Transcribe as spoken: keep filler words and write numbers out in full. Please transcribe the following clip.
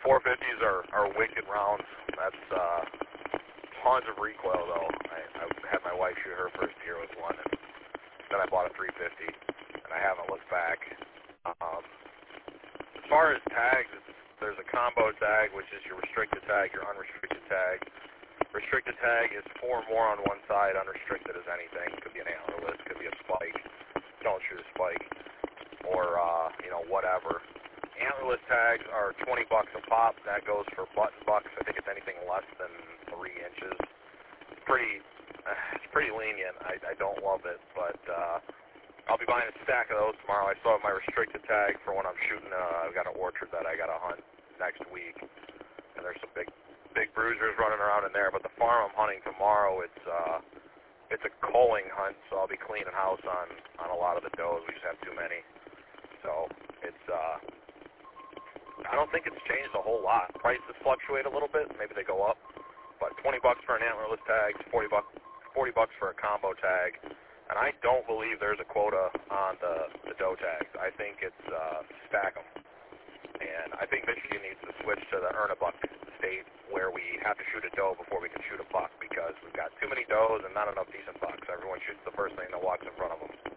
four fifties are, are wicked rounds. That's uh, tons of recoil, though. I, I had my wife shoot her first deer with one, and then I bought a three fifty, and I haven't looked back. Um, as far as tags, it's, there's a combo tag, which is your restricted tag, your unrestricted tag. Restricted tag is four more on one side. Unrestricted is anything. Could be an antlerless, could be a spike. Don't shoot a spike, or uh, you know, whatever. Antlerless tags are twenty bucks a pop. That goes for button bucks. I think it's anything less than three inches. It's pretty, uh, it's pretty lenient. I, I don't love it, but uh, I'll be buying a stack of those tomorrow. I still have my restricted tag for when I'm shooting. Uh, I've got an orchard that I got to hunt next week, and there's some big, big bruisers running around in there. But the farm I'm hunting tomorrow, it's uh, it's a culling hunt, so I'll be cleaning house on on a lot of the does. We just have too many, so it's. Uh, I don't think it's changed a whole lot. Prices fluctuate a little bit. Maybe they go up. But twenty bucks for an antlerless tag, forty bucks, forty bucks for a combo tag. And I don't believe there's a quota on the, the doe tags. I think it's uh, stack them. And I think Michigan needs to switch to the earn a buck state where we have to shoot a doe before we can shoot a buck because we've got too many does and not enough decent bucks. Everyone shoots the first thing that walks in front of them.